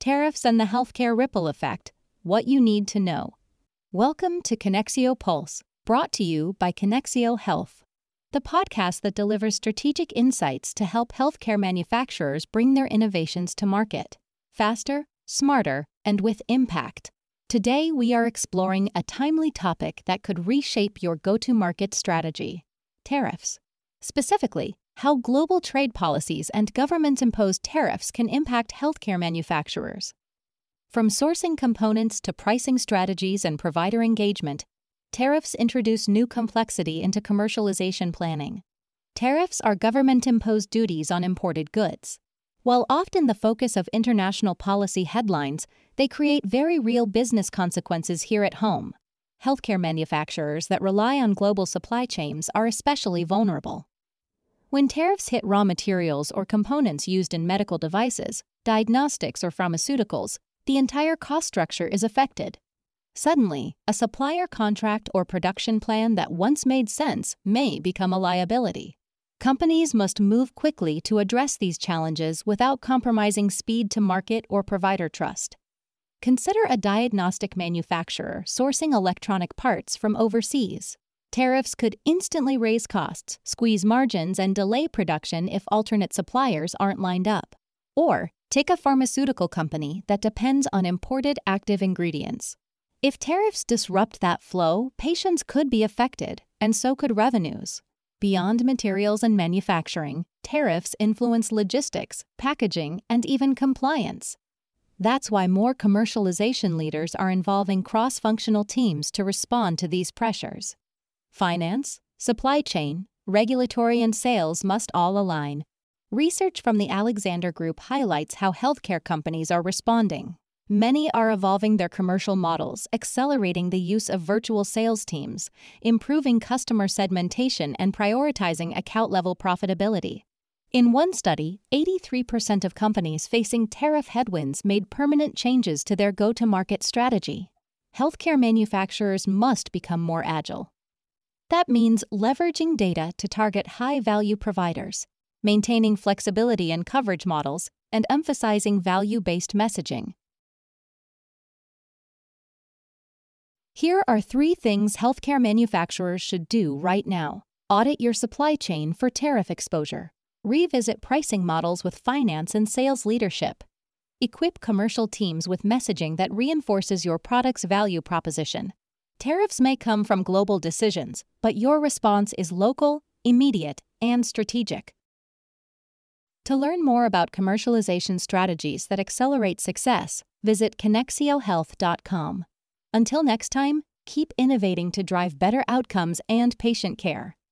Tariffs and the Healthcare Ripple Effect, What You Need to Know. Welcome to Connexio Pulse, brought to you by Connexio Health, the podcast that delivers strategic insights to help healthcare manufacturers bring their innovations to market faster, smarter, and with impact. Today, we are exploring a timely topic that could reshape your go-to-market strategy: tariffs. Specifically, how global trade policies and government-imposed tariffs can impact healthcare manufacturers. From sourcing components to pricing strategies and provider engagement, tariffs introduce new complexity into commercialization planning. Tariffs are government-imposed duties on imported goods. While often the focus of international policy headlines, they create very real business consequences here at home. Healthcare manufacturers that rely on global supply chains are especially vulnerable. When tariffs hit raw materials or components used in medical devices, diagnostics, or pharmaceuticals, the entire cost structure is affected. Suddenly, a supplier contract or production plan that once made sense may become a liability. Companies must move quickly to address these challenges without compromising speed to market or provider trust. Consider a diagnostic manufacturer sourcing electronic parts from overseas. Tariffs could instantly raise costs, squeeze margins, and delay production if alternate suppliers aren't lined up. Or, take a pharmaceutical company that depends on imported active ingredients. If tariffs disrupt that flow, patients could be affected, and so could revenues. Beyond materials and manufacturing, tariffs influence logistics, packaging, and even compliance. That's why more commercialization leaders are involving cross-functional teams to respond to these pressures. Finance, supply chain, regulatory, and sales must all align. Research from the Alexander Group highlights how healthcare companies are responding. Many are evolving their commercial models, accelerating the use of virtual sales teams, improving customer segmentation, and prioritizing account-level profitability. In one study, 83% of companies facing tariff headwinds made permanent changes to their go-to-market strategy. Healthcare manufacturers must become more agile. That means leveraging data to target high-value providers, maintaining flexibility in coverage models, and emphasizing value-based messaging. Here are 3 things healthcare manufacturers should do right now. Audit your supply chain for tariff exposure. Revisit pricing models with finance and sales leadership. Equip commercial teams with messaging that reinforces your product's value proposition. Tariffs may come from global decisions, but your response is local, immediate, and strategic. To learn more about commercialization strategies that accelerate success, visit connexiohealth.com. Until next time, keep innovating to drive better outcomes and patient care.